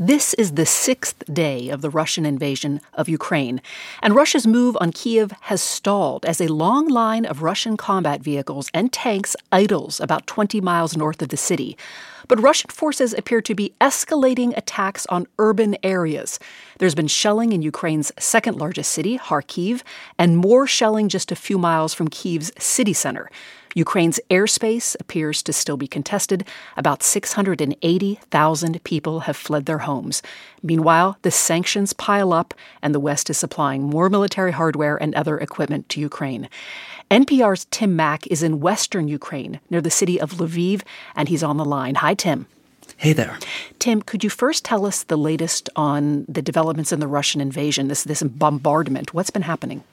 This is the sixth day of the Russian invasion of Ukraine, and Russia's move on Kyiv has stalled as a long line of Russian combat vehicles and tanks idles about 20 miles north of the city. But Russian forces appear to be escalating attacks on urban areas. There's been shelling in Ukraine's second largest city, Kharkiv, and more shelling just a few miles from Kyiv's city center. Ukraine's airspace appears to still be contested. About 680,000 people have fled their homes. Meanwhile, the sanctions pile up, and the West is supplying more military hardware and other equipment to Ukraine. NPR's Tim Mak is in western Ukraine, near the city of Lviv, and he's on the line. Hi, Tim. Hey there. Tim, could you first tell us the latest on the developments in the Russian invasion, this bombardment? What's been happening?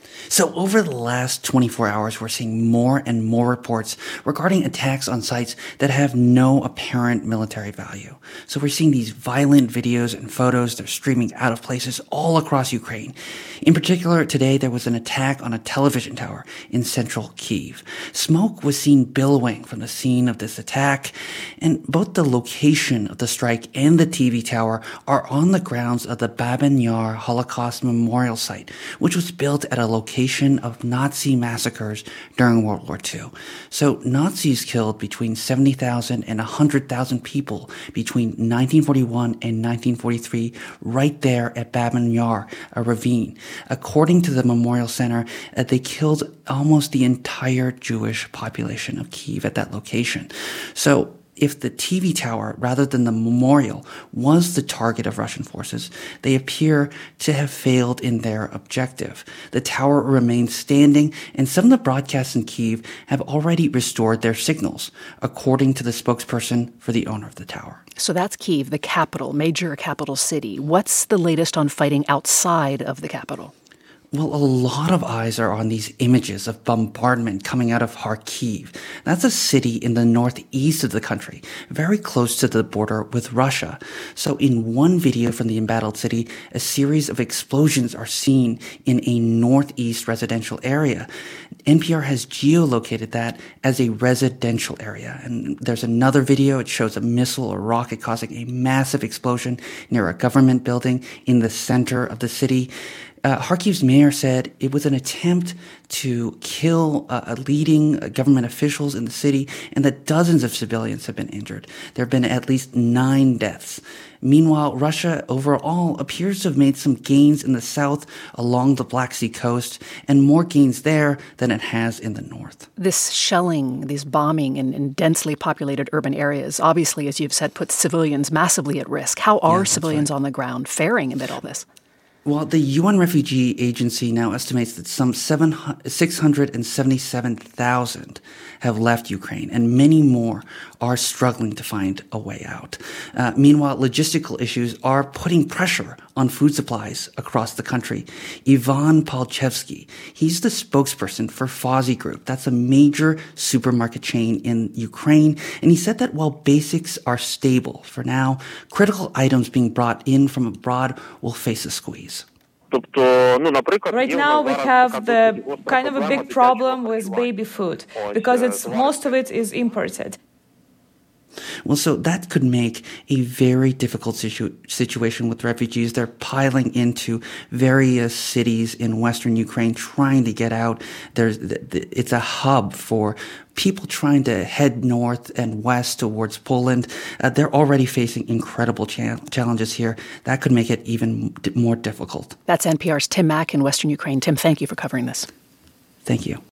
So over the last 24 hours, we're seeing more and more reports regarding attacks on sites that have no apparent military value. So we're seeing these violent videos and photos. They're streaming out of places all across Ukraine. In particular, today there was an attack on a television tower in central Kyiv. Smoke was seen billowing from the scene of this attack, and both the location of the strike and the TV tower are on the grounds of the Babyn Yar Holocaust Memorial Site, which was built at a location of Nazi massacres during World War II. So Nazis killed between 70,000 and 100,000 people between 1941 and 1943 right there at Babyn Yar, a ravine. According to the Memorial Center, they killed almost the entire Jewish population of Kyiv at that location. So if the TV tower, rather than the memorial, was the target of Russian forces, they appear to have failed in their objective. The tower remains standing, and some of the broadcasts in Kyiv have already restored their signals, according to the spokesperson for the owner of the tower. So that's Kyiv, the capital, major capital city. What's the latest on fighting outside of the capital? Well, a lot of eyes are on these images of bombardment coming out of Kharkiv. That's a city in the northeast of the country, very close to the border with Russia. So in one video from the embattled city, a series of explosions are seen in a northeast residential area. NPR has geolocated that as a residential area. And there's another video. It shows a missile or rocket causing a massive explosion near a government building in the center of the city. Kharkiv's mayor said it was an attempt to kill leading government officials in the city, and that dozens of civilians have been injured. There have been at least 9 deaths. Meanwhile, Russia overall appears to have made some gains in the south along the Black Sea coast, and more gains there than it has in the north. This shelling, this bombing in densely populated urban areas, obviously, as you've said, puts civilians massively at risk. How are civilians on the ground faring amid all this? Well, the UN Refugee Agency now estimates that some 677,000 have left Ukraine, and many more are struggling to find a way out. Meanwhile, logistical issues are putting pressure on food supplies across the country. Ivan Palchevsky, he's the spokesperson for Fozzy Group. That's a major supermarket chain in Ukraine. And he said that while basics are stable for now, critical items being brought in from abroad will face a squeeze. Right now we have the kind of a big problem with baby food because most of it is imported. Well, so that could make a very difficult situation with refugees. They're piling into various cities in western Ukraine trying to get out. It's a hub for people trying to head north and west towards Poland. They're already facing incredible challenges here. That could make it even more difficult. That's NPR's Tim Mak in western Ukraine. Tim, thank you for covering this. Thank you.